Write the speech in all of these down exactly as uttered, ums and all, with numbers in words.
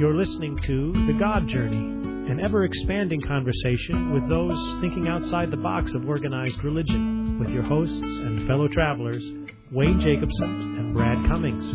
You're listening to The God Journey, an ever-expanding conversation with those thinking outside the box of organized religion, with your hosts and fellow travelers, Wayne Jacobson and Brad Cummings.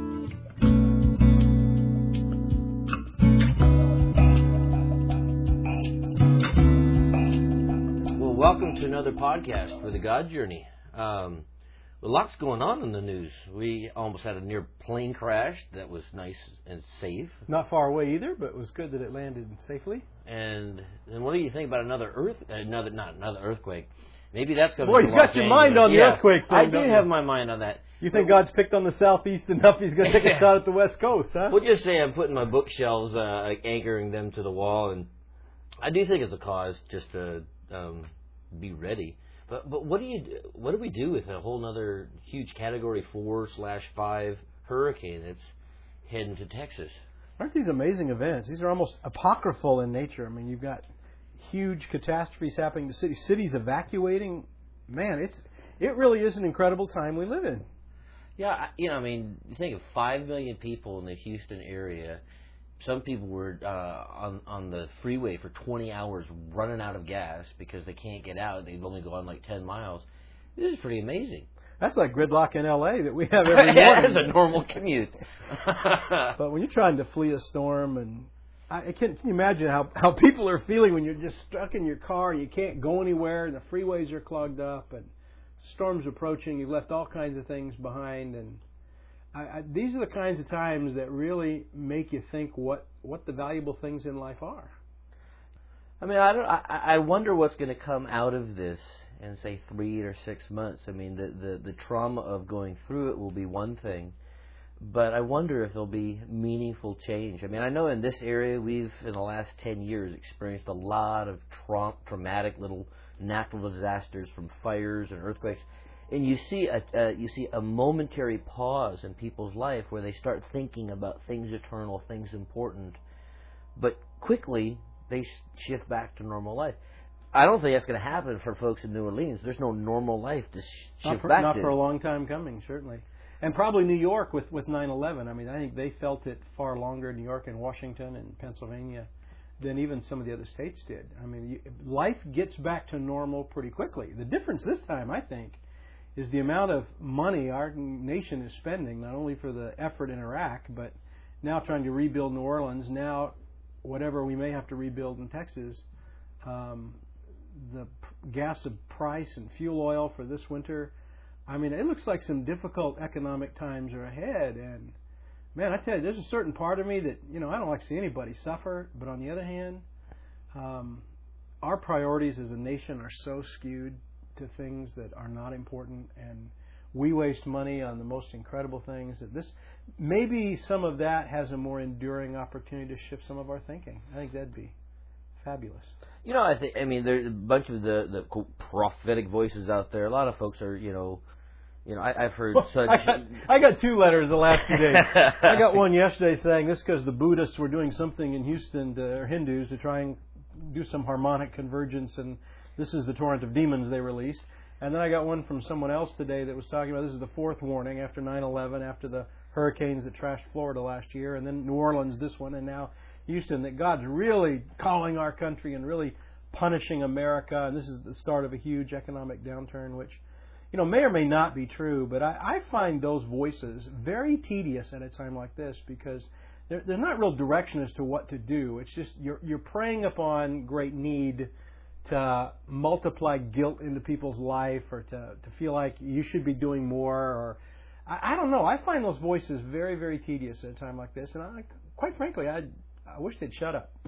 Well, welcome to another podcast for The God Journey. Um, a lot's going on in the news. We almost had a near plane crash that was nice and safe. Not far away either, but it was good that it landed safely. And and what do you think about another earth? Another not another earthquake? Maybe that's going to. Boy, you got your mind on the yeah, earthquake thing. I do don't have you? my mind on that. You think God's picked on the southeast enough? He's going to take a shot at the west coast, huh? We'll just say I'm putting my bookshelves, uh, like anchoring them to the wall, and I do think it's a cause just to um, be ready. But but what do you do, what do we do with a whole other huge Category four slash five hurricane that's heading to Texas? Aren't these amazing events? These are almost apocryphal in nature. I mean, you've got huge catastrophes happening to cities, cities evacuating. Man, it's it really is an incredible time we live in. Yeah, you know, I mean, you think of five million people in the Houston area. Some people were uh, on on the freeway for twenty hours running out of gas because they can't get out. They've only gone like ten miles. This is pretty amazing. That's like gridlock in L A that we have every morning. Yeah, it's a normal commute. But when you're trying to flee a storm, and I can, can you imagine how, how people are feeling when you're just stuck in your car and you can't go anywhere and the freeways are clogged up and storms approaching. You've left all kinds of things behind, and I, I, these are the kinds of times that really make you think what, what the valuable things in life are. I mean, I don't. I, I wonder what's going to come out of this in, say, three or six months. I mean, the, the, the trauma of going through it will be one thing, but I wonder if there'll be meaningful change. I mean, I know in this area we've, in the last ten years, experienced a lot of tra- traumatic little natural disasters from fires and earthquakes. And you see a uh, you see a momentary pause in people's life where they start thinking about things eternal, things important, but quickly they shift back to normal life. I don't think that's going to happen for folks in New Orleans. There's no normal life to sh- shift not for, back not to. Not for a long time coming, certainly. And probably New York with, with nine eleven. I mean, I think they felt it far longer, New York and Washington and Pennsylvania, than even some of the other states did. I mean, you, life gets back to normal pretty quickly. The difference this time, I think, is the amount of money our nation is spending, not only for the effort in Iraq, but now trying to rebuild New Orleans, now whatever we may have to rebuild in Texas. Um, the p- gas of price and fuel oil for this winter. I mean, it looks like some difficult economic times are ahead. And, man, I tell you, there's a certain part of me that, you know, I don't like to see anybody suffer. But on the other hand, um, our priorities as a nation are so skewed to things that are not important, and we waste money on the most incredible things. That this maybe some of that has a more enduring opportunity to shift some of our thinking. I think that'd be fabulous. You know, I think I mean there's a bunch of the the quote, prophetic voices out there. A lot of folks are, you know, you know, I, I've heard well, such. I got, I got two letters the last few days. I got one yesterday saying this because the Buddhists were doing something in Houston to, or Hindus to try and do some harmonic convergence, and this is the torrent of demons they released. And then I got one from someone else today that was talking about this is the fourth warning after nine eleven, after the hurricanes that trashed Florida last year, and then New Orleans this one, and now Houston, that God's really calling our country and really punishing America. And this is the start of a huge economic downturn, which, you know, may or may not be true. But I, I find those voices very tedious at a time like this because they're, they're not real direction as to what to do. It's just you're, you're preying upon great need to multiply guilt into people's life, or to, to feel like you should be doing more, or I, I don't know. I find those voices very, very tedious at a time like this, and I, quite frankly, I I wish they'd shut up.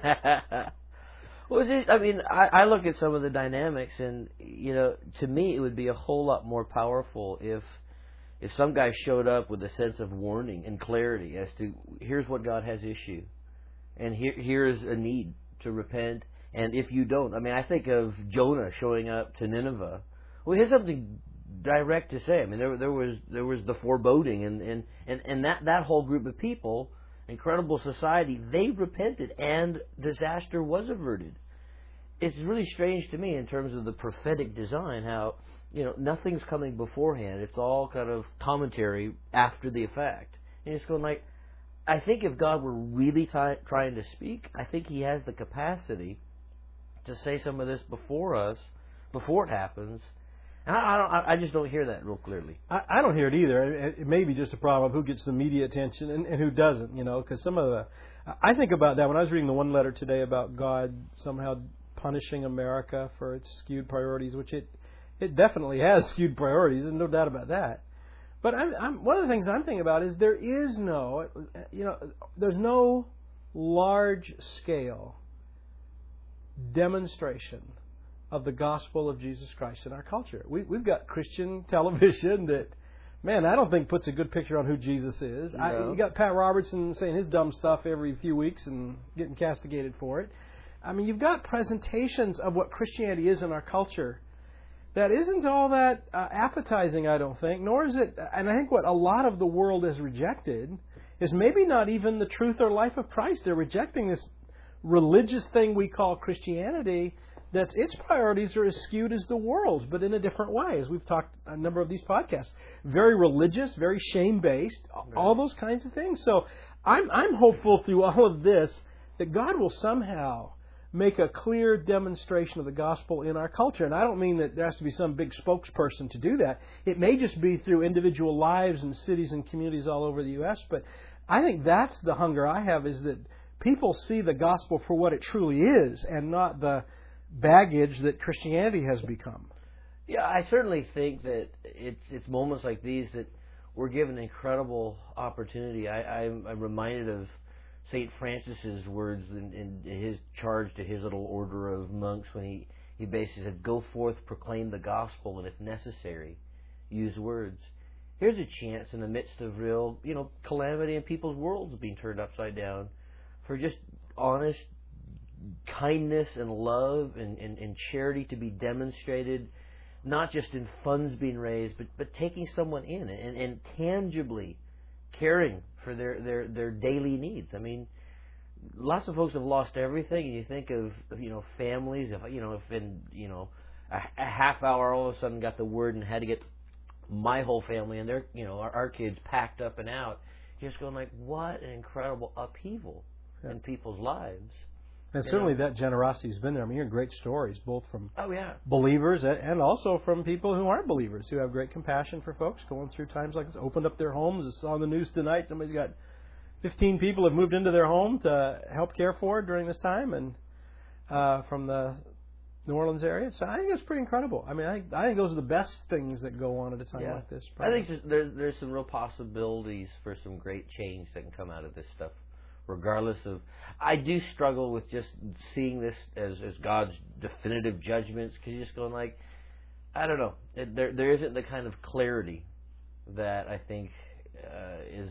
Well, it, I mean, I, I look at some of the dynamics, and you know, to me, it would be a whole lot more powerful if if some guy showed up with a sense of warning and clarity as to here's what God has issued, and here here's a need to repent. And if you don't, I mean, I think of Jonah showing up to Nineveh. Well, he has something direct to say. I mean, there there was there was the foreboding, and and, and, and that, that whole group of people, incredible society, they repented, and disaster was averted. It's really strange to me in terms of the prophetic design, how, you know, nothing's coming beforehand. It's all kind of commentary after the effect. And it's going like, I think if God were really t- trying to speak, I think He has the capacity to say some of this before us, before it happens. And I, I don't. I just don't hear that real clearly. I, I don't hear it either. It, it may be just a problem of who gets the media attention and, and who doesn't. You know, because some of the. I think about that when I was reading the one letter today about God somehow punishing America for its skewed priorities, which it it definitely has skewed priorities, and no doubt about that. But I'm, I'm, one of the things I'm thinking about is there is no, you know, there's no large scale demonstration of the gospel of Jesus Christ in our culture. We, we've got Christian television that, man, I don't think puts a good picture on who Jesus is. No. I, you got Pat Robertson saying his dumb stuff every few weeks and getting castigated for it. I mean, you've got presentations of what Christianity is in our culture that isn't all that uh, appetizing, I don't think, nor is it, and I think what a lot of the world has rejected is maybe not even the truth or life of Christ. They're rejecting this religious thing we call Christianity, that's its priorities are as skewed as the world's, but in a different way, as we've talked a number of these podcasts. Very religious, very shame-based, right. All those kinds of things. So I'm, I'm hopeful through all of this that God will somehow make a clear demonstration of the gospel in our culture. And I don't mean that there has to be some big spokesperson to do that. It may just be through individual lives and cities and communities all over the U S, but I think that's the hunger I have, is that people see the gospel for what it truly is and not the baggage that Christianity has become. Yeah, I certainly think that it's it's moments like these that we're given an incredible opportunity. I, I'm, I'm reminded of Saint Francis's words in, in his charge to his little order of monks when he, he basically said, "Go forth, proclaim the gospel, and if necessary, use words." Here's a chance in the midst of real, you know, calamity and people's worlds being turned upside down for just honest kindness and love and, and, and charity to be demonstrated, not just in funds being raised, but, but taking someone in and, and tangibly caring for their, their, their daily needs. I mean, lots of folks have lost everything, and you think of, you know, families, if, you know, if in, you know, a, a half hour all of a sudden got the word and had to get my whole family and their, you know, our, our kids packed up and out, you're just going like, what an incredible upheaval yeah. in people's lives. And certainly know? that generosity has been there. I mean, you're great stories, both from oh, yeah. believers and also from people who aren't believers, who have great compassion for folks going through times like this. Opened up their homes. It's on the news tonight. Somebody's got fifteen people have moved into their home to help care for during this time, and uh, from the New Orleans area. So I think it's pretty incredible. I mean, I think, I think those are the best things that go on at a time yeah. like this. Probably. I think just, there's there's some real possibilities for some great change that can come out of this stuff. Regardless of, I do struggle with just seeing this as, as God's definitive judgments, because you're just going like, I don't know, it, there there isn't the kind of clarity that I think uh, is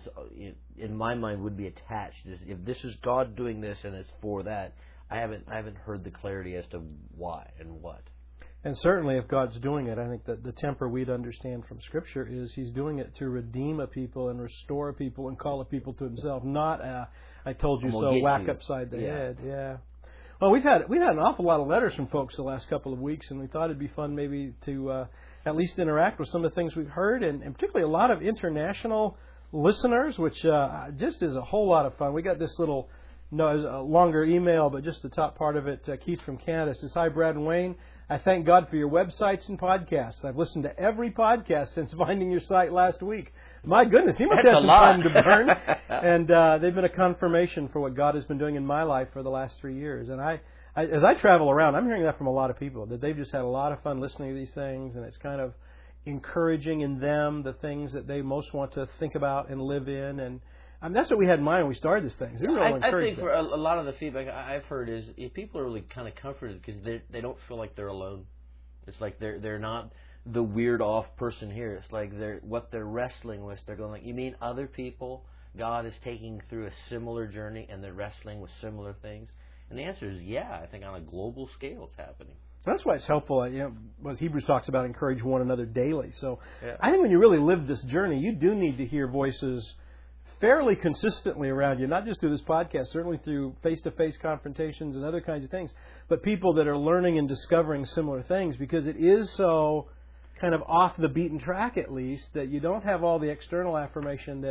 in my mind would be attached. If this is God doing this and it's for that, I haven't I haven't heard the clarity as to why and what. And certainly, if God's doing it, I think that the temper we'd understand from Scripture is He's doing it to redeem a people and restore a people and call a people to Himself, not a "I told you so" whack you. upside the yeah. head. Yeah. Well, we've had we've had an awful lot of letters from folks the last couple of weeks, and we thought it'd be fun maybe to uh, at least interact with some of the things we've heard, and, and particularly a lot of international listeners, which uh, just is a whole lot of fun. We got this little. No, it's a longer email, but just the top part of it. Uh, Keith from Canada says, "Hi, Brad and Wayne. I thank God for your websites and podcasts. I've listened to every podcast since finding your site last week." My goodness, he must That's have some lot. time to burn. And uh, they've been a confirmation for what God has been doing in my life for the last three years. And I, I, as I travel around, I'm hearing that from a lot of people, that they've just had a lot of fun listening to these things, and it's kind of encouraging in them the things that they most want to think about and live in. And I mean, that's what we had in mind when we started this thing. So we were all I, I think them. for a, a lot of the feedback I've heard is if people are really kind of comforted because they they don't feel like they're alone. It's like they're they're not the weird off person here. It's like they're what they're wrestling with. They're going like, you mean other people God is taking through a similar journey and they're wrestling with similar things? And the answer is yeah. I think on a global scale it's happening. That's why it's helpful, you know, as Hebrews talks about, encourage one another daily. So yeah. I think when you really live this journey, you do need to hear voices fairly consistently around you, not just through this podcast, certainly through face-to-face confrontations and other kinds of things, but people that are learning and discovering similar things, because it is so kind of off the beaten track, at least, that you don't have all the external affirmation that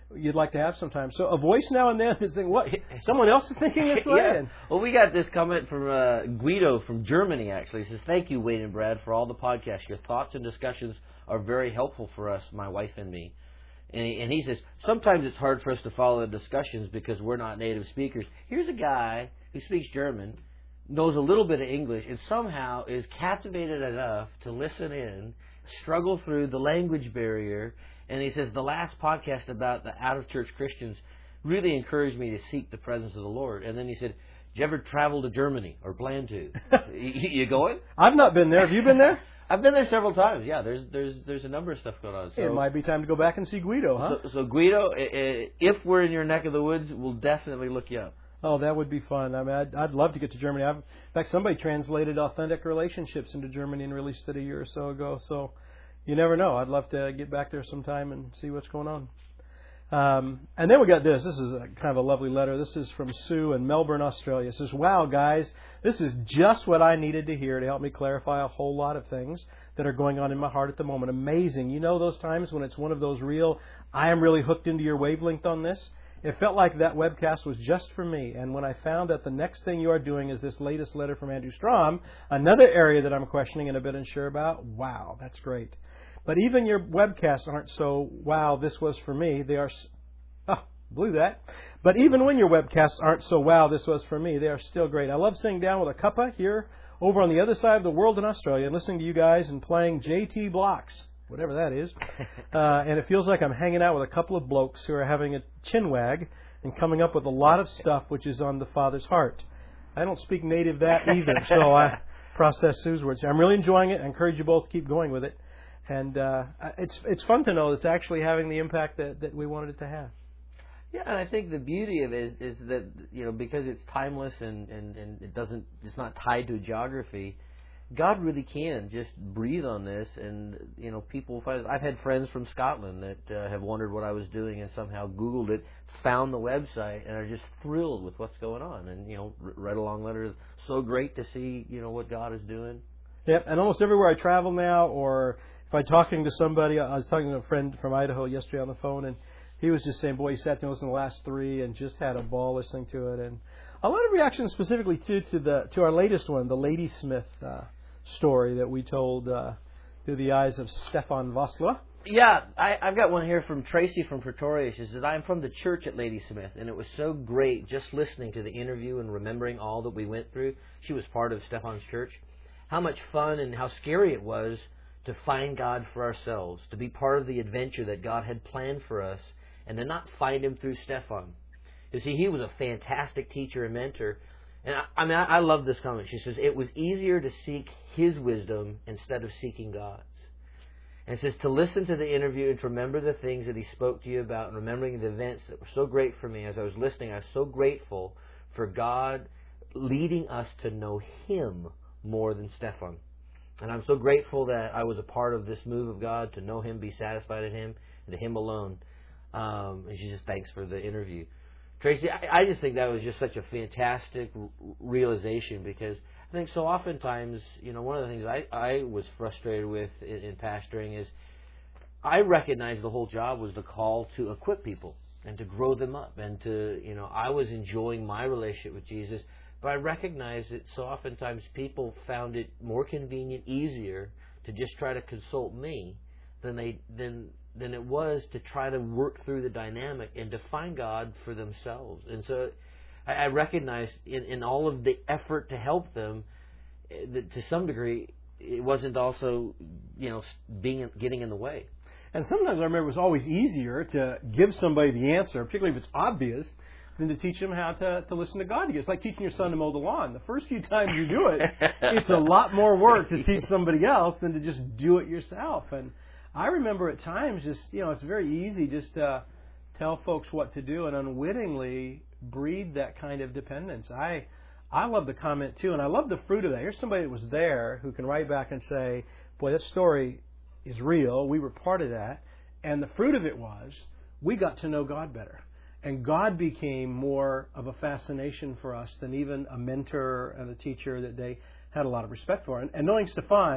you'd like to have sometimes. So a voice now and then is saying, what? Someone else is thinking this way? Yeah. Well, we got this comment from uh, Guido from Germany, actually. He says, thank you, Wayne and Brad, for all the podcasts. Your thoughts and discussions are very helpful for us, my wife and me. And he, and he says, sometimes it's hard for us to follow the discussions because we're not native speakers. Here's a guy who speaks German, knows a little bit of English, and somehow is captivated enough to listen in, struggle through the language barrier. And he says, the last podcast about the out-of-church Christians really encouraged me to seek the presence of the Lord. And then he said, did you ever travel to Germany or plan to? you, you going? I've not been there. Have you been there? I've been there several times. Yeah, there's there's there's a number of stuff going on. So, it might be time to go back and see Guido, huh? So, so Guido, if we're in your neck of the woods, we'll definitely look you up. Oh, that would be fun. I mean, I'd, I'd love to get to Germany. I've, in fact, somebody translated Authentic Relationships into Germany and released it a year or so ago. So you never know. I'd love to get back there sometime and see what's going on. Um, and then we got this. This is a, kind of a lovely letter. This is from Sue in Melbourne, Australia. It says, wow, guys, this is just what I needed to hear to help me clarify a whole lot of things that are going on in my heart at the moment. Amazing. You know those times when it's one of those real, I am really hooked into your wavelength on this? It felt like that webcast was just for me. And when I found that the next thing you are doing is this latest letter from Andrew Strom, another area that I'm questioning and a bit unsure about, wow, that's great. But even your webcasts aren't so, wow, this was for me. They are, oh, blew that. But even when your webcasts aren't so, wow, this was for me, they are still great. I love sitting down with a cuppa here over on the other side of the world in Australia and listening to you guys and playing J T Blocks, whatever that is. Uh, and it feels like I'm hanging out with a couple of blokes who are having a chinwag and coming up with a lot of stuff which is on the Father's heart. I don't speak native that either, so I process Sue's words. I'm really enjoying it. I encourage you both to keep going with it. And uh, it's it's fun to know it's actually having the impact that, that we wanted it to have. Yeah, and I think the beauty of it is, is that, you know, because it's timeless and, and, and it doesn't, it's not tied to geography, God really can just breathe on this, and, you know, people find it. I've had friends from Scotland that uh, have wondered what I was doing and somehow Googled it, found the website, and are just thrilled with what's going on. And, you know, read along letters. So great to see, you know, what God is doing. Yep, and almost everywhere I travel now, or if I'm talking to somebody, I was talking to a friend from Idaho yesterday on the phone, and he was just saying, boy, he sat there listening to the last three and just had a ball listening to it. And a lot of reactions specifically, too, to the to our latest one, the Ladysmith uh, story that we told uh, through the eyes of Stefan Vosloo. Yeah, I, I've got one here from Tracy from Pretoria. She says, I'm from the church at Ladysmith, and it was so great just listening to the interview and remembering all that we went through. She was part of Stefan's church. How much fun and how scary it was to find God for ourselves, to be part of the adventure that God had planned for us, and to not find Him through Stefan. You see, he was a fantastic teacher and mentor. And I, I mean, I, I love this comment. She says, it was easier to seek his wisdom instead of seeking God's. And it says, to listen to the interview and to remember the things that he spoke to you about, and remembering the events that were so great for me as I was listening, I was so grateful for God leading us to know Him more than Stefan. And I'm so grateful that I was a part of this move of God to know Him, be satisfied in Him, and to Him alone. Um, and she just thanks for the interview. Tracy, I, I just think that was just such a fantastic r- realization, because I think so oftentimes, you know, one of the things I, I was frustrated with in, in pastoring is I recognized the whole job was the call to equip people and to grow them up, and to, you know, I was enjoying my relationship with Jesus. But I recognize that so oftentimes people found it more convenient, easier to just try to consult me than they than than it was to try to work through the dynamic and to find God for themselves. And so I, I recognize in, in all of the effort to help them, that to some degree, it wasn't also, you know, being getting in the way. And sometimes I remember it was always easier to give somebody the answer, particularly if it's obvious, than to teach them how to, to listen to God. It's like teaching your son to mow the lawn. The first few times you do it, it's a lot more work to teach somebody else than to just do it yourself. And I remember at times just, you know, it's very easy just to tell folks what to do and unwittingly breed that kind of dependence. I I love the comment, too, and I love the fruit of that. Here's somebody that was there who can write back and say, boy, that story is real. We were part of that. And the fruit of it was we got to know God better. And God became more of a fascination for us than even a mentor and a teacher that they had a lot of respect for. And, and knowing Stefan,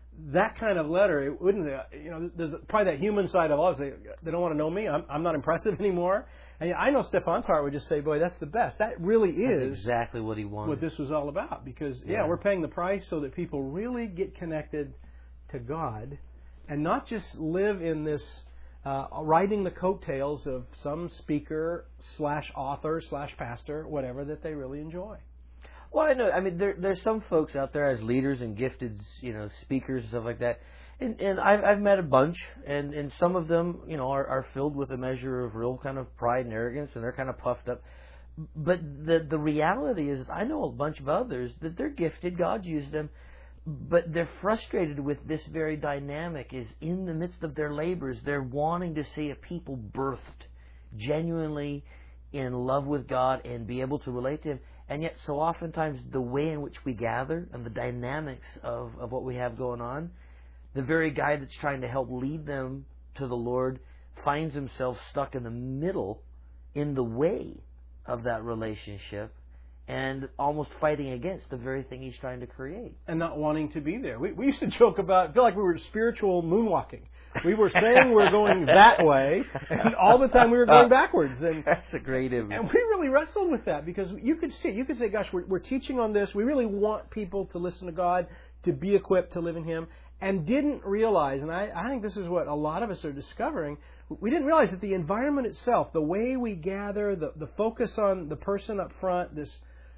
that kind of letter, it wouldn't, uh, you know, there's probably that human side of all. They, they don't want to know me. I'm, I'm not impressive anymore. And I know Stefan's heart would just say, boy, that's the best. That really is That's exactly what he wanted. what this was all about. Because, yeah, Yeah. we're paying the price so that people really get connected to God and not just live in this uh, riding the coattails of some speaker slash author slash pastor, whatever, that they really enjoy. Well, I know. I mean, there there's some folks out there as leaders and gifted, you know, speakers and stuff like that. And and I've I've met a bunch, and, and some of them, you know, are, are filled with a measure of real kind of pride and arrogance, and they're kind of puffed up. But the the reality is, I know a bunch of others that they're gifted. God used them, but they're frustrated with this very dynamic. Is in the midst of their labors, they're wanting to see a people birthed genuinely in love with God and be able to relate to Him. And yet, so oftentimes, the way in which we gather and the dynamics of, of what we have going on, the very guy that's trying to help lead them to the Lord finds himself stuck in the middle, in the way of that relationship, and almost fighting against the very thing he's trying to create. And not wanting to be there. We, we used to joke about, feel like we were spiritual moonwalking. We were saying we were going that way, and all the time we were going backwards. And That's a great image. And we really wrestled with that because you could see, you could say, gosh, we're, we're teaching on this. We really want people to listen to God, to be equipped to live in Him, and didn't realize, and I, I think this is what a lot of us are discovering, we didn't realize that the environment itself, the way we gather, the, the focus on the person up front, this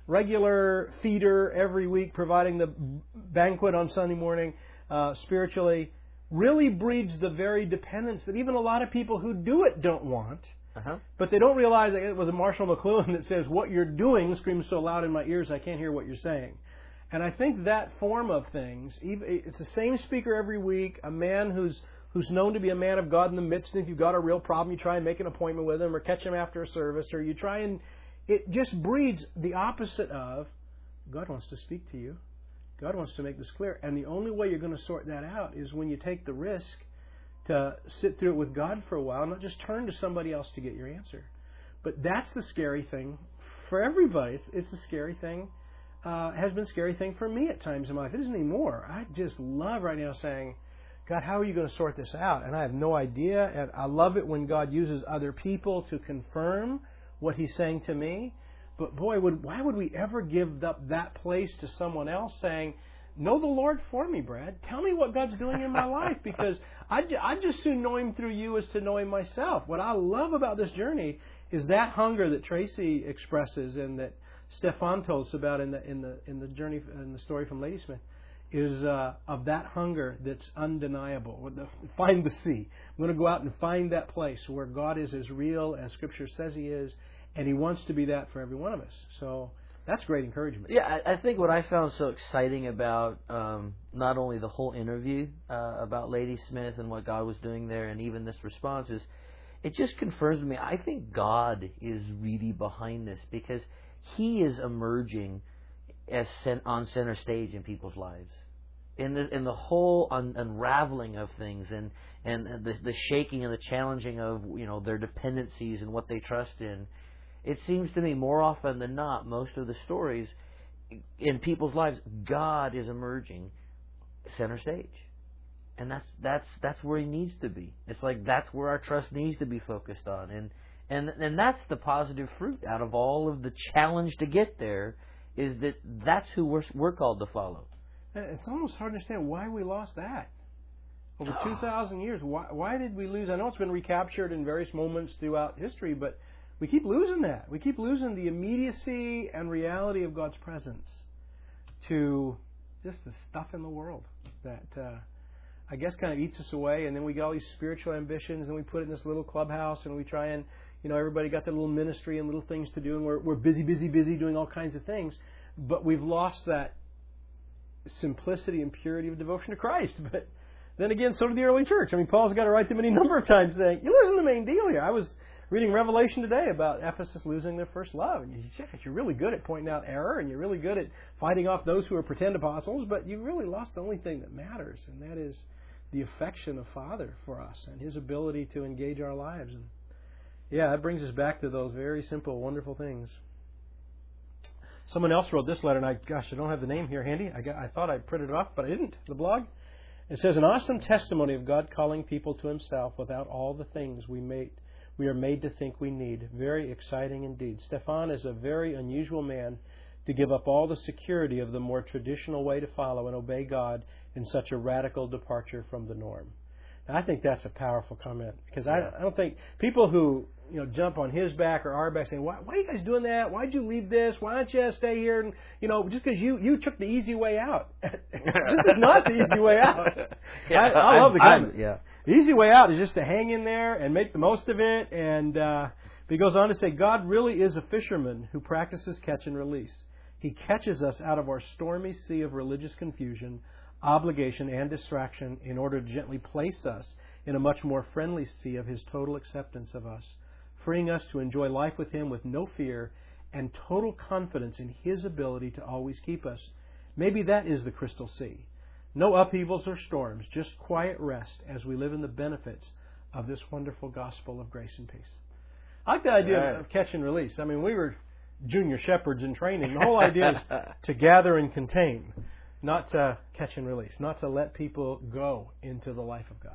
regular feeder every week providing the banquet on Sunday morning uh, spiritually, really breeds the very dependence that even a lot of people who do it don't want. Uh-huh. But they don't realize that it was a Marshall McLuhan that says, what you're doing screams so loud in my ears I can't hear what you're saying. And I think that form of things, it's the same speaker every week, a man who's who's known to be a man of God in the midst, and if you've got a real problem, you try and make an appointment with him or catch him after a service, or you try and, it just breeds the opposite of, God wants to speak to you. God wants to make this clear. And the only way you're going to sort that out is when you take the risk to sit through it with God for a while, not just turn to somebody else to get your answer. But that's the scary thing for everybody. It's, it's a scary thing. Uh, has been a scary thing for me at times in my life. It isn't anymore. I just love right now saying, God, how are you going to sort this out? And I have no idea. And I love it when God uses other people to confirm what He's saying to me. But boy, would, why would we ever give up that place to someone else saying, know the Lord for me, Brad. Tell me what God's doing in my life, because I'd, I'd just soon know Him through you as to know Him myself. What I love about this journey is that hunger that Tracy expresses and that Stefan told us about in the in the in the journey in the story from Ladysmith, is uh, of that hunger that's undeniable. Find the sea. I'm going to go out and find that place where God is as real as Scripture says He is, and He wants to be that for every one of us. So that's great encouragement. Yeah, I, I think what I found so exciting about um, not only the whole interview uh, about Ladysmith and what God was doing there, and even this response, is it just confirms to me, I think God is really behind this, because He is emerging as cent- on center stage in people's lives. In the in the whole un- unraveling of things, and, and the, the shaking and the challenging of, you know, their dependencies and what they trust in. It seems to me more often than not, most of the stories in people's lives, God is emerging center stage. And that's that's that's where He needs to be. It's like that's where our trust needs to be focused on. And And and that's the positive fruit out of all of the challenge to get there, is that that's who we're, we're called to follow. It's almost hard to understand why we lost that. Over two thousand years, why, why did we lose? I know it's been recaptured in various moments throughout history, but we keep losing that. We keep losing the immediacy and reality of God's presence to just the stuff in the world that uh, I guess kind of eats us away. And then we get all these spiritual ambitions, and we put it in this little clubhouse, and we try and, you know, everybody got their little ministry and little things to do, and we're, we're busy, busy, busy doing all kinds of things. But we've lost that simplicity and purity of devotion to Christ. But then again, so did the early church. I mean, Paul's got to write them any number of times saying, you're losing the main deal here. I was reading Revelation today about Ephesus losing their first love. And you say, you're really good at pointing out error, and you're really good at fighting off those who are pretend apostles, but you really lost the only thing that matters, and that is the affection of Father for us and His ability to engage our lives. And yeah, that brings us back to those very simple, wonderful things. Someone else wrote this letter, and I, gosh, I don't have the name here handy. I, got, I thought I printed it off, but I didn't. The blog. It says, an awesome testimony of God calling people to Himself without all the things we made, we are made to think we need. Very exciting indeed. Stephan is a very unusual man to give up all the security of the more traditional way to follow and obey God in such a radical departure from the norm. Now, I think that's a powerful comment, because Yeah. I, I don't think people who you know jump on his back or our back saying, why, why are you guys doing that? Why'd you leave this? Why don't you stay here? And you know, just because you, you took the easy way out. This is not the easy way out. Yeah, I, I love the I'm- comment. I'm- yeah. The easy way out is just to hang in there and make the most of it. And uh, he goes on to say, God really is a fisherman who practices catch and release. He catches us out of our stormy sea of religious confusion, obligation, and distraction in order to gently place us in a much more friendly sea of His total acceptance of us, freeing us to enjoy life with Him with no fear and total confidence in His ability to always keep us. Maybe that is the crystal sea. No upheavals or storms, just quiet rest as we live in the benefits of this wonderful gospel of grace and peace. I like the idea Right. of catch and release. I mean, we were junior shepherds in training. The whole idea is to gather and contain, not to catch and release, not to let people go into the life of God.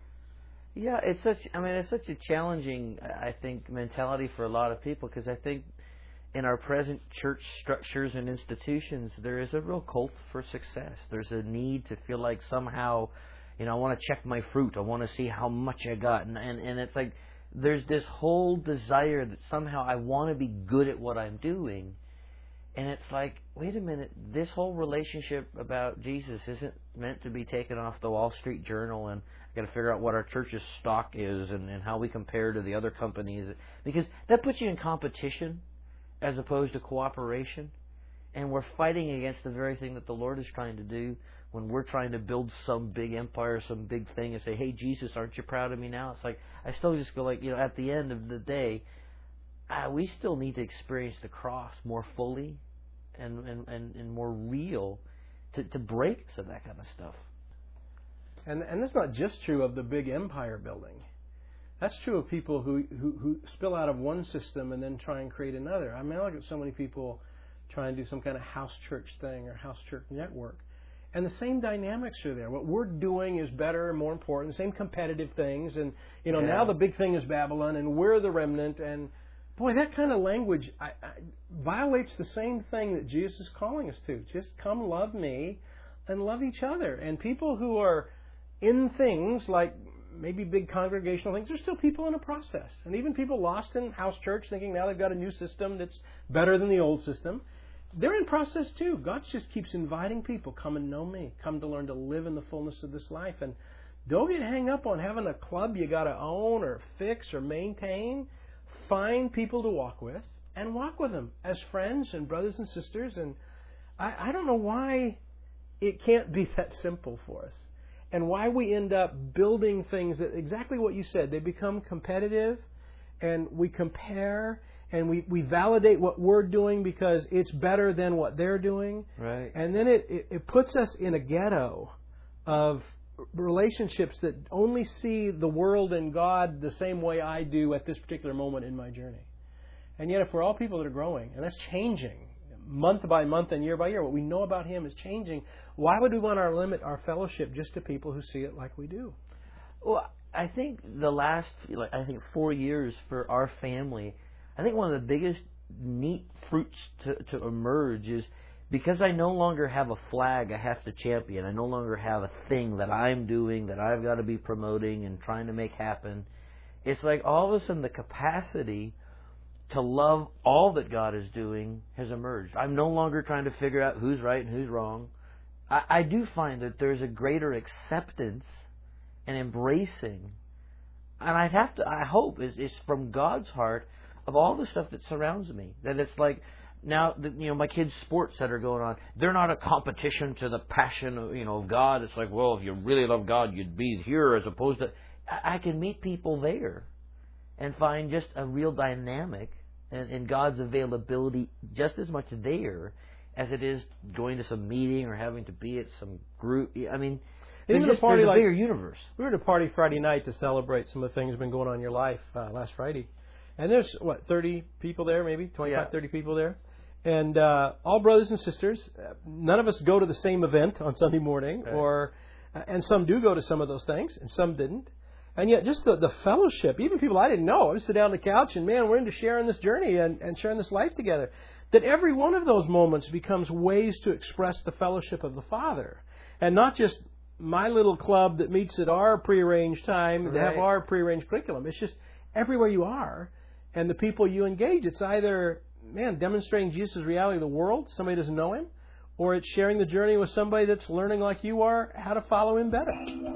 Yeah, it's such. I mean, it's such a challenging, I think, mentality for a lot of people, because I think in our present church structures and institutions, there is a real cult for success. There's a need to feel like somehow, you know, I want to check my fruit. I want to see how much I got, and and, and it's like there's this whole desire that somehow I want to be good at what I'm doing. And it's like, wait a minute, this whole relationship about Jesus isn't meant to be taken off the Wall Street Journal and I've got to figure out what our church's stock is and, and how we compare to the other companies. Because that puts you in competition as opposed to cooperation. And we're fighting against the very thing that the Lord is trying to do when we're trying to build some big empire, some big thing, and say, hey, Jesus, aren't you proud of me now? It's like, I still just go like, you know, at the end of the day, Uh, we still need to experience the cross more fully and, and, and, and more real to, to break us of that kind of stuff. And and that's not just true of the big empire building. That's true of people who, who, who spill out of one system and then try and create another. I mean, I look at so many people try and do some kind of house church thing or house church network. And the same dynamics are there. What we're doing is better and more important. The same competitive things. And, you know, Yeah. now the big thing is Babylon and we're the remnant. And, boy, that kind of language I, I, violates the same thing that Jesus is calling us to. Just come love me and love each other. And people who are in things like maybe big congregational things, there's still people in a process. And even people lost in house church thinking now they've got a new system that's better than the old system. They're in process too. God just keeps inviting people, come and know me. Come to learn to live in the fullness of this life. And don't get hung up on having a club you got to own or fix or maintain. Find people to walk with and walk with them as friends and brothers and sisters. And I, I don't know why it can't be that simple for us. And why we end up building things that, exactly what you said, they become competitive and we compare and we, we validate what we're doing because it's better than what they're doing. Right. And then it, it, it puts us in a ghetto of relationships that only see the world and God the same way I do at this particular moment in my journey. And yet if we're all people that are growing, and that's changing month by month and year by year, what we know about Him is changing, why would we want to limit our fellowship just to people who see it like we do? Well, I think the last, like I think four years for our family, I think one of the biggest neat fruits to, to emerge is because I no longer have a flag I have to champion. I no longer have a thing that I'm doing that I've got to be promoting and trying to make happen. It's like all of a sudden the capacity to love all that God is doing has emerged. I'm no longer trying to figure out who's right and who's wrong. I, I do find that there's a greater acceptance and embracing, and I'd have to, I hope, is, is from God's heart of all the stuff that surrounds me. That it's like, now, the, you know, my kids' sports that are going on, they're not a competition to the passion of, you know, of God. It's like, well, if you really love God, you'd be here, as opposed to, I, I can meet people there and find just a real dynamic and, and God's availability just as much there as it is going to some meeting or having to be at some group. I mean, Even just, a party there's a like bigger universe. We were at a party Friday night to celebrate some of the things that have been going on in your life uh, last Friday. And there's, what, thirty people there, maybe? twenty-five, Yeah. thirty people there. And uh, all brothers and sisters. None of us go to the same event on Sunday morning. Right. Or Uh, and some do go to some of those things, and some didn't. And yet just the, the fellowship, even people I didn't know, I would sit down on the couch and, man, we're into sharing this journey and, and sharing this life together. That every one of those moments becomes ways to express the fellowship of the Father. And not just my little club that meets at our prearranged time, right, to have our prearranged curriculum. It's just everywhere you are and the people you engage. It's either, man, demonstrating Jesus' reality of the world, somebody doesn't know Him, or it's sharing the journey with somebody that's learning like you are how to follow Him better.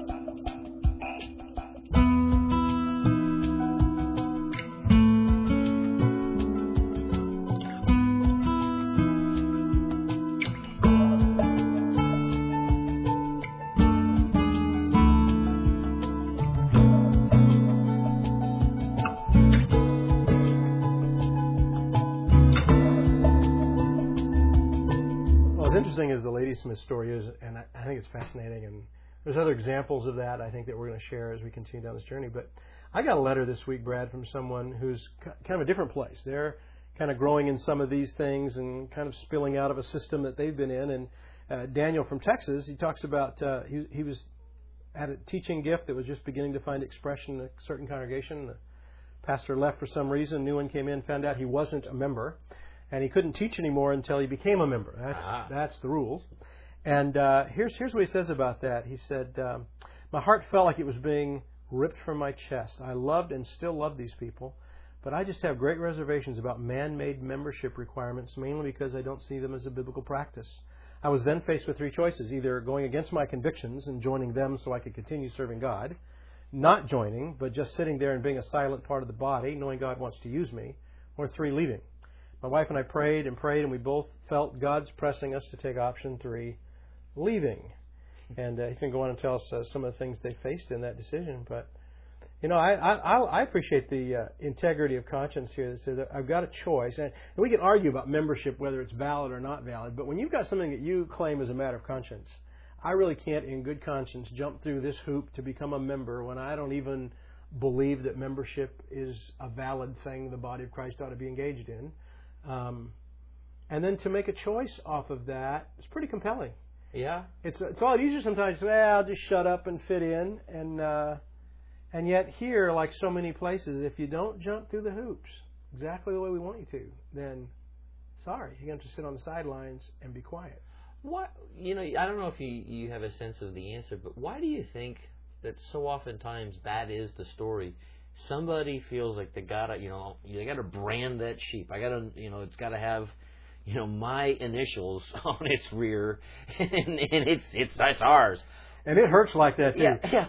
As the Ladysmith story is, and I, I think it's fascinating, and there's other examples of that I think that we're going to share as we continue down this journey. But I got a letter this week, Brad, from someone who's kind of a different place. They're kind of growing in some of these things and kind of spilling out of a system that they've been in. And uh, Daniel from Texas, he talks about uh, he, he was had a teaching gift that was just beginning to find expression in a certain congregation. The pastor left for some reason, new one came in, found out he wasn't a member. And he couldn't teach anymore until he became a member. That's ah. that's the rules. And uh, here's here's what he says about that. He said, um, my heart felt like it was being ripped from my chest. I loved and still love these people, but I just have great reservations about man-made membership requirements, mainly because I don't see them as a biblical practice. I was then faced with three choices, either going against my convictions and joining them so I could continue serving God, not joining, but just sitting there and being a silent part of the body, knowing God wants to use me, or three, leaving. My wife and I prayed and prayed, and we both felt God's pressing us to take option three, leaving. And uh, he can go on and tell us uh, some of the things they faced in that decision. But, you know, I I, I appreciate the uh, integrity of conscience here that says I've got a choice. And we can argue about membership, whether it's valid or not valid. But when you've got something that you claim as a matter of conscience, I really can't, in good conscience, jump through this hoop to become a member when I don't even believe that membership is a valid thing the body of Christ ought to be engaged in. Um, and then to make a choice off of that is pretty compelling. Yeah, it's it's a lot easier sometimes to say, well, I'll just shut up and fit in, and uh, and yet here, like so many places, if you don't jump through the hoops exactly the way we want you to, then sorry, you're going to have to sit on the sidelines and be quiet. What you know, I don't know if you you have a sense of the answer, but why do you think that so oftentimes that is the story? Somebody feels like they gotta, you know, they gotta brand that sheep. I gotta, you know, it's gotta have, you know, my initials on its rear, and, and it's it's that's ours. And it hurts like that too. Yeah, yeah.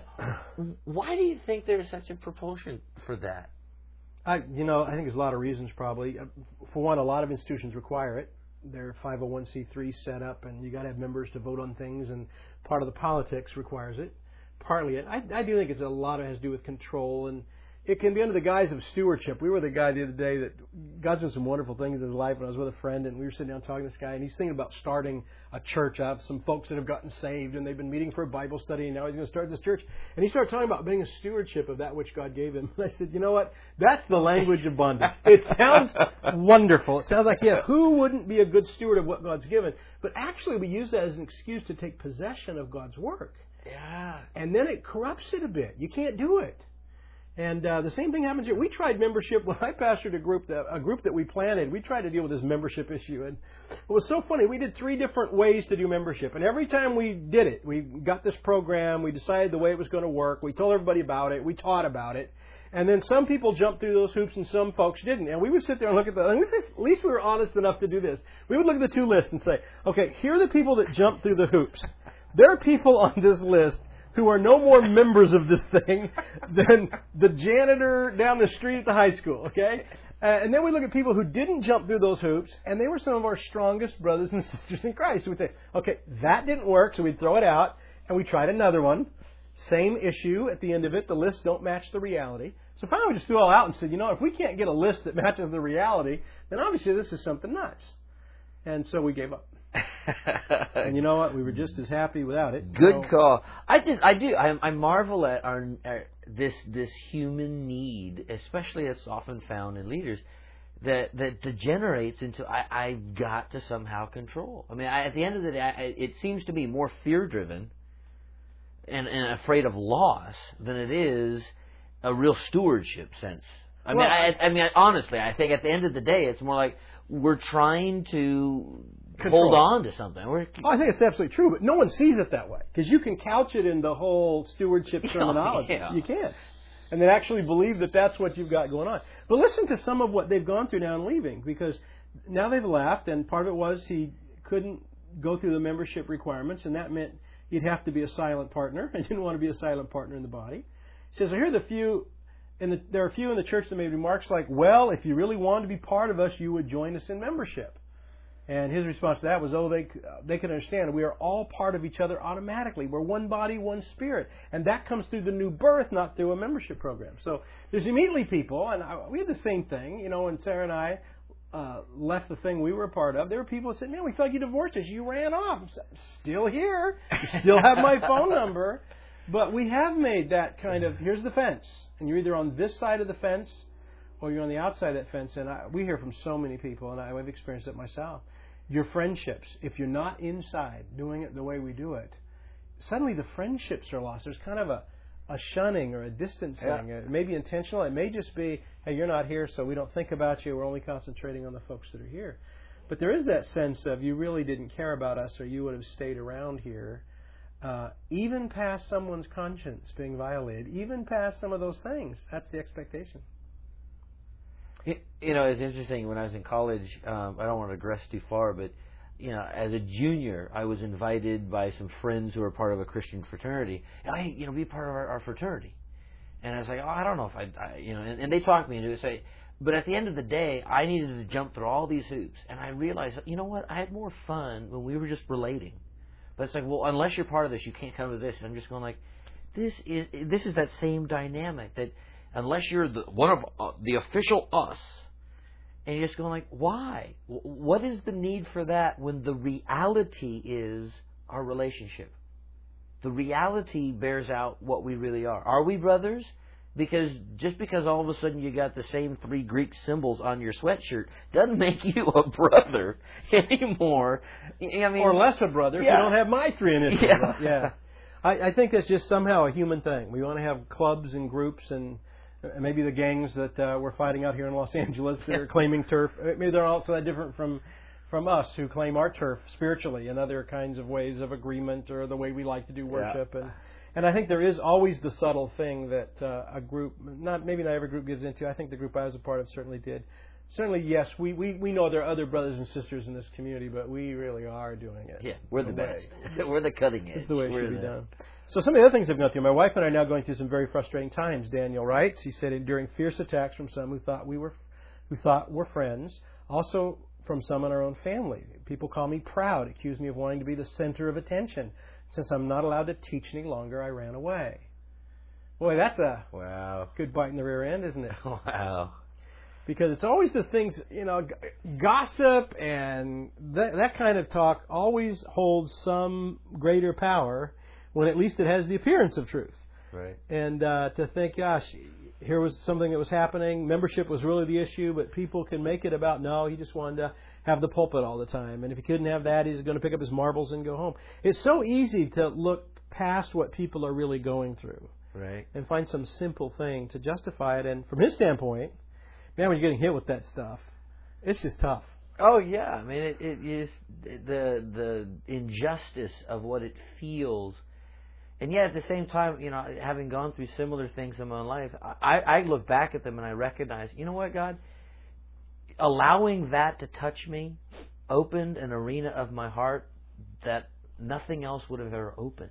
Why do you think there's such a propulsion for that? I, you know, I think there's a lot of reasons probably. For one, a lot of institutions require it. They're five oh one c three set up, and you got to have members to vote on things, and part of the politics requires it. Partly it. I, I do think it's a lot of it has to do with control, and it can be under the guise of stewardship. We were the guy the other day that God's done some wonderful things in his life. And I was with a friend, and we were sitting down talking to this guy, and he's thinking about starting a church out of some folks that have gotten saved, and they've been meeting for a Bible study, and now he's going to start this church. And he started talking about being a stewardship of that which God gave him. And I said, you know what? That's the language of bondage. It sounds wonderful. It sounds like, yeah, who wouldn't be a good steward of what God's given? But actually, we use that as an excuse to take possession of God's work. Yeah. And then it corrupts it a bit. You can't do it. And uh, the same thing happens here. We tried membership when I pastored a group that a group that we planted. We tried to deal with this membership issue, and it was so funny. We did three different ways to do membership, and every time we did it, we got this program. We decided the way it was going to work. We told everybody about it. We taught about it, and then some people jumped through those hoops, and some folks didn't. And we would sit there and look at the. And we just, at least we were honest enough to do this. We would look at the two lists and say, "Okay, here are the people that jumped through the hoops. There are people on this list who are no more members of this thing than the janitor down the street at the high school, okay? Uh, and then we look at people who didn't jump through those hoops, and they were some of our strongest brothers and sisters in Christ. So we'd say, okay, that didn't work, so we'd throw it out, and we tried another one. Same issue at the end of it. The lists don't match the reality. So finally we just threw it all out and said, you know, if we can't get a list that matches the reality, then obviously this is something nuts. And so we gave up. And you know what? We were just as happy without it. Good so. call. I just, I do, I, I marvel at our, our this this human need, especially that's often found in leaders, that that degenerates into I, I've got to somehow control. I mean, I, at the end of the day, I, it seems to be more fear driven and, and afraid of loss than it is a real stewardship sense. I Well, mean, I, I mean, honestly, I think at the end of the day, it's more like we're trying to Control. hold on to something. We're, Oh, I think it's absolutely true, but no one sees it that way because you can couch it in the whole stewardship Yeah, terminology. yeah. You can, and then actually believe that that's what you've got going on. But listen to some of what they've gone through now in leaving, because now they've left, and part of it was he couldn't go through the membership requirements, and that meant he'd have to be a silent partner. He didn't want to be a silent partner in the body. He says, "I hear the few." And the, there are a few in the church that made remarks like, well, if you really wanted to be part of us, you would join us in membership. And his response to that was, oh, they they can understand. We are all part of each other automatically. We're one body, one spirit. And that comes through the new birth, not through a membership program. So there's immediately people, and I, we had the same thing, you know, when Sarah and I uh, left the thing we were a part of, there were people that said, man, we felt like you divorced us. You ran off. I'm still here. You still have my phone number. But we have made that kind of, here's the fence. And you're either on this side of the fence or you're on the outside of that fence. And I, we hear from so many people, and I've experienced it myself. Your friendships, if you're not inside doing it the way we do it, suddenly the friendships are lost. There's kind of a, a shunning or a distancing. Yeah. It may be intentional. It may just be, hey, you're not here, so we don't think about you. We're only concentrating on the folks that are here. But there is that sense of you really didn't care about us, or you would have stayed around here. Uh, even past someone's conscience being violated, even past some of those things. That's the expectation. You know, it's interesting. When I was in college, um, I don't want to digress too far, but you know, as a junior, I was invited by some friends who were part of a Christian fraternity. Hey, you know, be part of our, our fraternity. And I was like, oh, I don't know if I, I you know, and, and they talked me into it. Say, but at the end of the day, I needed to jump through all these hoops, and I realized, you know what? I had more fun when we were just relating. But it's like, well, unless you're part of this, you can't come to this. And I'm just going like, this is this is that same dynamic that unless you're the, one of uh, the official us, and you're just going like, why? What is the need for that when the reality is our relationship? The reality bears out what we really are. Are we brothers? Because just because all of a sudden you got the same three Greek symbols on your sweatshirt doesn't make you a brother anymore. I mean, or less a brother yeah. if you don't have my three initials. Yeah. yeah. I, I think that's just somehow a human thing. We want to have clubs and groups and maybe the gangs that uh, we're fighting out here in Los Angeles that are claiming turf. Maybe they're also that different from from us who claim our turf spiritually and other kinds of ways of agreement or the way we like to do worship. Yeah. And and I think there is always the subtle thing that uh, a group, not maybe not every group gives into. I think the group I was a part of certainly did. Certainly, yes, we, we, we know there are other brothers and sisters in this community, but we really are doing it. Yeah, we're the, the best. We're the cutting edge. It's the way it we're should be the... done. So some of the other things I've gone through. My wife and I are now going through some very frustrating times. Daniel writes, he said, enduring fierce attacks from some who thought we were, who thought we're friends. Also from some in our own family. People call me proud, accuse me of wanting to be the center of attention. Since I'm not allowed to teach any longer, I ran away. Boy, that's a wow good bite in the rear end, isn't it? Wow. Because it's always the things, you know, g- gossip and that, that kind of talk always holds some greater power when at least it has the appearance of truth. Right. And uh, to think, gosh, here was something that was happening. Membership was really the issue, but people can make it about, no, he just wanted to have the pulpit all the time. And if he couldn't have that, he's going to pick up his marbles and go home. It's so easy to look past what people are really going through. Right. And find some simple thing to justify it. And from his standpoint, man, when you're getting hit with that stuff, it's just tough. Oh yeah, I mean it, it is the the injustice of what it feels, and yet at the same time, you know, having gone through similar things in my own life, I, I look back at them and I recognize, you know what, God, allowing that to touch me opened an arena of my heart that nothing else would have ever opened.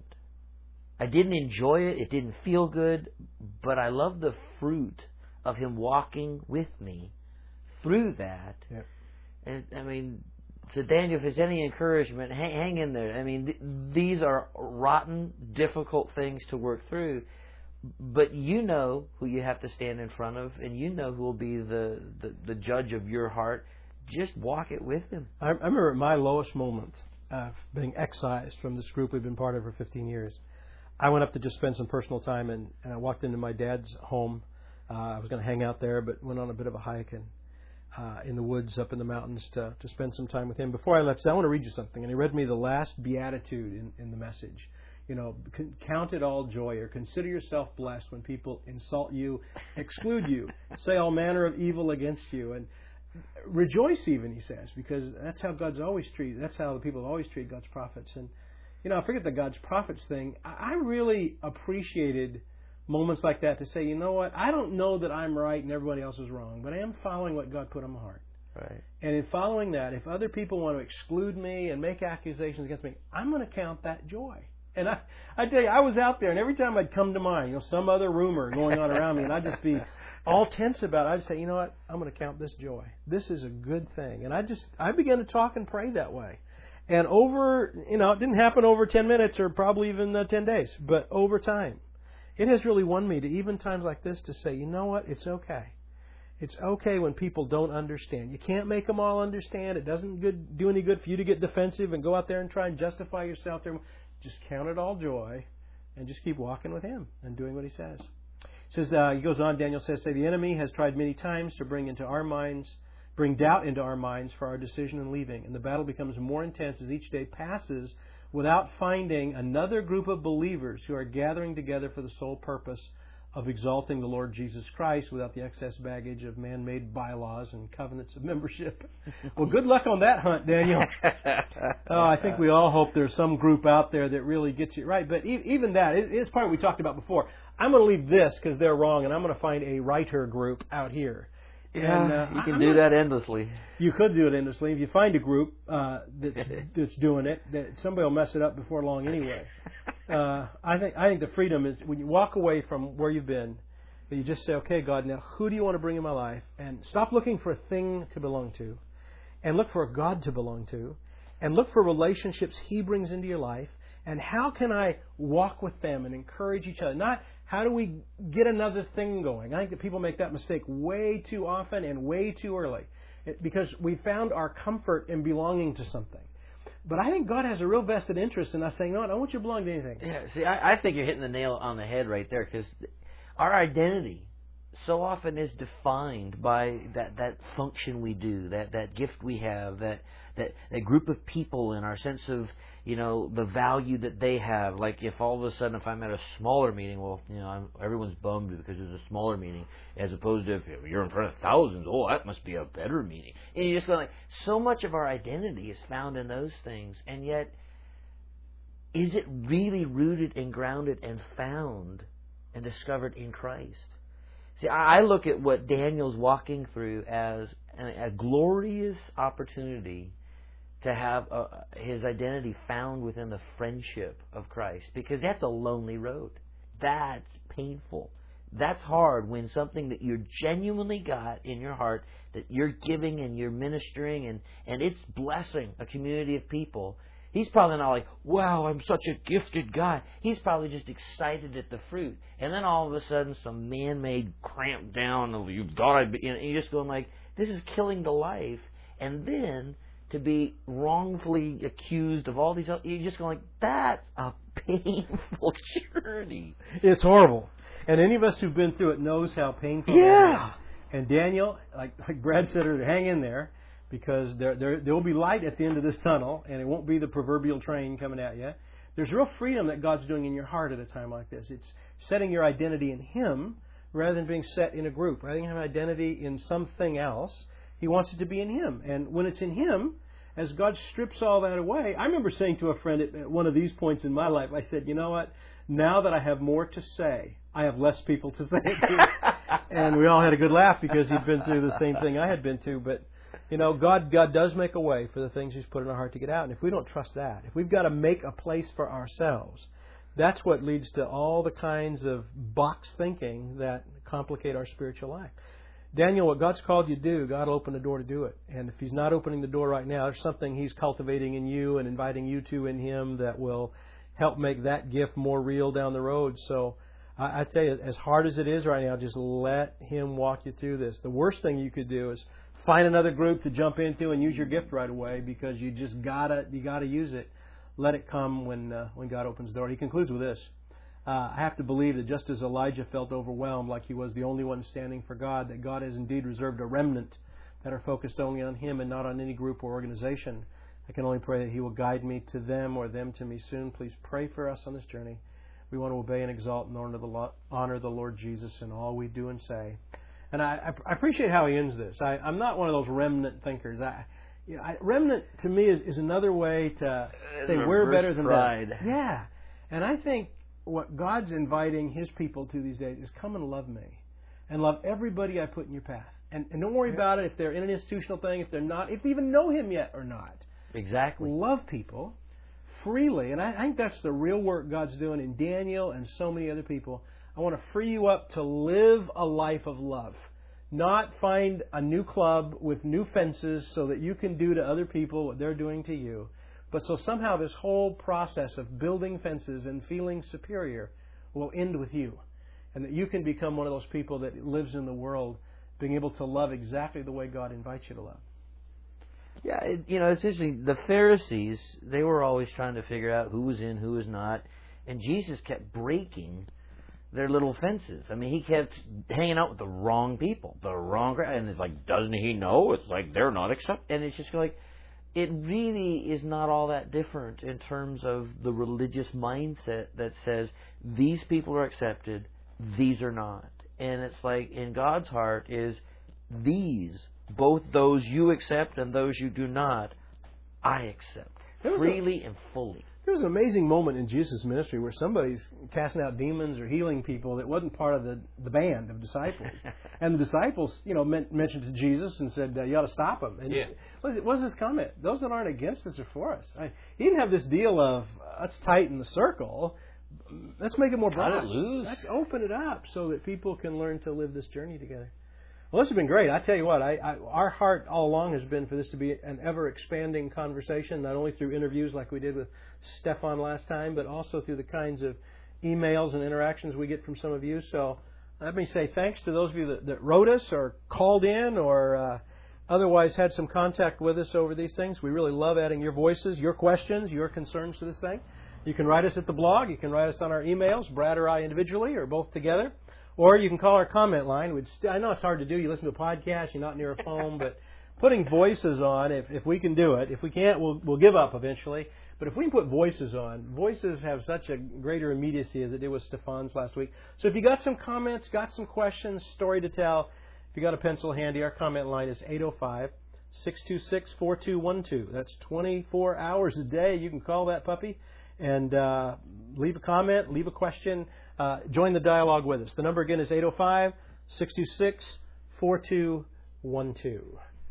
I didn't enjoy it; it didn't feel good, but I love the fruit of Him walking with me through that. Yep. And I mean, so Daniel, if there's any encouragement, hang, hang in there. I mean, th- these are rotten, difficult things to work through, but you know who you have to stand in front of, and you know who will be the, the, the judge of your heart. Just walk it with Him. I, I remember at my lowest moment of being excised from this group we've been part of for fifteen years. I went up to just spend some personal time, and, and I walked into my dad's home. Uh, I was going to hang out there, but went on a bit of a hike and uh, in the woods up in the mountains to, to spend some time with him. Before I left, he said, I want to read you something. And he read me the last beatitude in, in the message. you know, count it all joy or consider yourself blessed when people insult you, exclude you, say all manner of evil against you, and rejoice even, he says, because that's how God's always treated. That's how the people have always treated God's prophets. And, you know, I forget the God's prophets thing. I really appreciated moments like that to say, you know what, I don't know that I'm right and everybody else is wrong, but I am following what God put on my heart. Right. And in following that, if other people want to exclude me and make accusations against me, I'm going to count that joy. And I, I tell you, I was out there, and every time I'd come to mind, you know, some other rumor going on around me, and I'd just be all tense about it. I'd say, you know what, I'm going to count this joy. This is a good thing. And I just, I began to talk and pray that way. And over, you know, it didn't happen over ten minutes or probably even uh, ten days, but over time, it has really won me to even times like this to say, you know what, it's okay. It's okay when people don't understand. You can't make them all understand. It doesn't good, do any good for you to get defensive and go out there and try and justify yourself there. Just count it all joy and just keep walking with Him and doing what He says. He says, uh, he goes on, Daniel says, say, the enemy has tried many times to bring into our minds, bring doubt into our minds for our decision in leaving. And the battle becomes more intense as each day passes without finding another group of believers who are gathering together for the sole purpose of exalting the Lord Jesus Christ without the excess baggage of man-made bylaws and covenants of membership. Well, good luck on that hunt, Daniel. Oh, I think we all hope there's some group out there that really gets it right. But e- even that, it, it's part of what we talked about before. I'm going to leave this because they're wrong, and I'm going to find a writer group out here. Yeah, and, uh, you can I'm do not, that endlessly. You could do it endlessly. If you find a group uh, that's, that's doing it, that somebody will mess it up before long anyway. Uh, I think I think the freedom is when you walk away from where you've been, that you just say, okay, God, now who do you want to bring in my life? And stop looking for a thing to belong to, and look for a God to belong to, and look for relationships He brings into your life, and how can I walk with them and encourage each other? Not how do we get another thing going? I think that people make that mistake way too often and way too early, it, because we found our comfort in belonging to something. But I think God has a real vested interest in us saying, no, I don't want you to belong to anything. Yeah, see, I, I think you're hitting the nail on the head right there, because our identity so often is defined by that, that function we do, that, that gift we have, that, that that group of people, and our sense of, you know, the value that they have. Like if all of a sudden, if I'm at a smaller meeting, well, you know, I'm, everyone's bummed because it's a smaller meeting, as opposed to if you're in front of thousands, oh, that must be a better meeting. And you just go like, so much of our identity is found in those things, and yet, is it really rooted and grounded and found and discovered in Christ? See, I look at what Daniel's walking through as a glorious opportunity to have a, his identity found within the friendship of Christ, because that's a lonely road. That's painful. That's hard when something that you genuinely got in your heart, that you're giving and you're ministering, and, and it's blessing a community of people. He's probably not like, wow, I'm such a gifted guy. He's probably just excited at the fruit. And then all of a sudden, some man-made cramp down, you thought I'd be, you know, and you're just going like, this is killing the life. And then to be wrongfully accused of all these other, you're just going like, that's a painful journey. It's horrible. And any of us who've been through it knows how painful yeah. it is. And Daniel, like, like Brad said, hang in there, because there, there there will be light at the end of this tunnel, and it won't be the proverbial train coming at you. There's real freedom that God's doing in your heart at a time like this. It's setting your identity in Him rather than being set in a group. Rather than having identity in something else, He wants it to be in Him. And when it's in Him, as God strips all that away, I remember saying to a friend at, at one of these points in my life, I said, you know what? Now that I have more to say, I have less people to say it to. And we all had a good laugh because he'd been through the same thing I had been to. But, you know, God God does make a way for the things He's put in our heart to get out. And if we don't trust that, if we've got to make a place for ourselves, that's what leads to all the kinds of box thinking that complicate our spiritual life. Daniel, what God's called you to do, God will open the door to do it. And if He's not opening the door right now, there's something He's cultivating in you and inviting you to in Him that will help make that gift more real down the road. So I, I tell you, as hard as it is right now, just let Him walk you through this. The worst thing you could do is find another group to jump into and use your gift right away, because you just gotta you gotta use it. Let it come when uh, when God opens the door. He concludes with this. Uh, I have to believe that just as Elijah felt overwhelmed, like he was the only one standing for God, that God has indeed reserved a remnant that are focused only on Him and not on any group or organization. I can only pray that He will guide me to them or them to me soon. Please pray for us on this journey. We want to obey and exalt and honor the, Lo- honor the Lord Jesus in all we do and say. And I, I appreciate how he ends this. I, I'm not one of those remnant thinkers. I, you know, I, remnant to me is, is another way to say we're better than pride. that. Yeah. And I think what God's inviting His people to these days is come and love me. And love everybody I put in your path. And, and don't worry about it if they're in an institutional thing, if they're not, if they even know Him yet or not. Exactly. Love people freely. And I, I think that's the real work God's doing in Daniel and so many other people. I want to free you up to live a life of love. Not find a new club with new fences so that you can do to other people what they're doing to you. But so somehow this whole process of building fences and feeling superior will end with you. And that you can become one of those people that lives in the world being able to love exactly the way God invites you to love. Yeah, it, you know, it's interesting. The Pharisees, they were always trying to figure out who was in, who was not. And Jesus kept breaking their little fences. I mean, He kept hanging out with the wrong people, the wrong... And it's like, doesn't He know? It's like they're not accepted. And it's just like, it really is not all that different in terms of the religious mindset that says, these people are accepted, these are not. And it's like, in God's heart is, these, both those you accept and those you do not, I accept. Freely a, and fully. There was an amazing moment in Jesus' ministry where somebody's casting out demons or healing people that wasn't part of the, the band of disciples. And the disciples, you know, men, mentioned to Jesus and said, uh, you ought to stop them. And yeah. what was his comment? Those that aren't against us are for us. I, he didn't have this deal of, uh, let's tighten the circle. Let's make it more broad. Cut it loose. Let's open it up so that people can learn to live this journey together. Well, this has been great. I tell you what, I, I, our heart all along has been for this to be an ever-expanding conversation, not only through interviews like we did with Stefan last time, but also through the kinds of emails and interactions we get from some of you. So let me say thanks to those of you that, that wrote us or called in or uh, otherwise had some contact with us over these things. We really love adding your voices, your questions, your concerns to this thing. You can write us at the blog. You can write us on our emails, Brad or I individually or both together. Or you can call our comment line. We'd st- I know it's hard to do. You listen to a podcast. You're not near a phone. But putting voices on, if, if we can do it. If we can't, we'll, we'll give up eventually. But if we can put voices on, voices have such a greater immediacy as it did with Stefan's last week. So if you got some comments, got some questions, story to tell, if you got a pencil handy, our comment line is eight oh five, six two six, four two one two. That's twenty-four hours a day. You can call that puppy and uh, leave a comment, leave a question. Uh, join the dialogue with us. The number again is eight oh five, six two six, four two one two.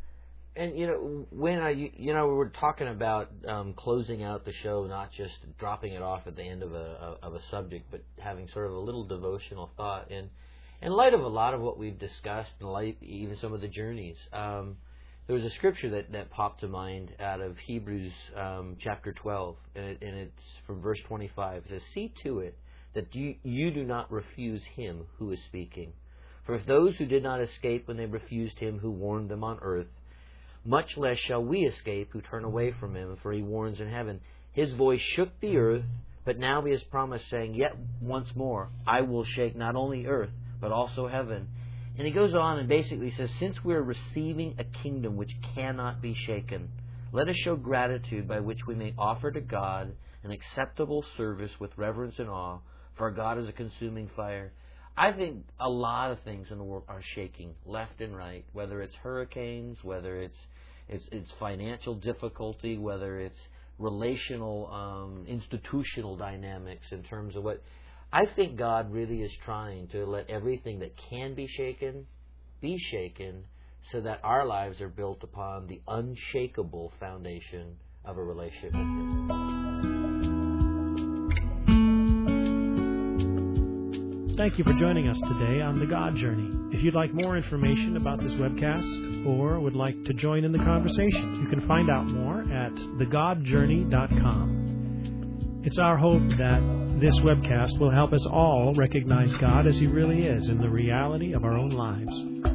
And, you know, when I, you know, we were talking about um, closing out the show, not just dropping it off at the end of a of a subject, but having sort of a little devotional thought. And in light of a lot of what we've discussed, in light even some of the journeys, um, there was a scripture that, that popped to mind out of Hebrews um, chapter twelve, and, it, and it's from verse twenty-five. It says, "See to it that you, you do not refuse Him who is speaking. For if those who did not escape when they refused Him who warned them on earth, much less shall we escape who turn away from Him, for He warns in heaven. His voice shook the earth, but now He has promised, saying, Yet once more I will shake not only earth, but also heaven." And He goes on and basically says, since we are receiving a kingdom which cannot be shaken, let us show gratitude by which we may offer to God an acceptable service with reverence and awe, for our God is a consuming fire. I think a lot of things in the world are shaking left and right, whether it's hurricanes, whether it's it's, it's financial difficulty, whether it's relational, um, institutional dynamics in terms of what... I think God really is trying to let everything that can be shaken be shaken so that our lives are built upon the unshakable foundation of a relationship with Him. Thank you for joining us today on The God Journey. If you'd like more information about this webcast or would like to join in the conversation, you can find out more at the god journey dot com. It's our hope that this webcast will help us all recognize God as He really is in the reality of our own lives.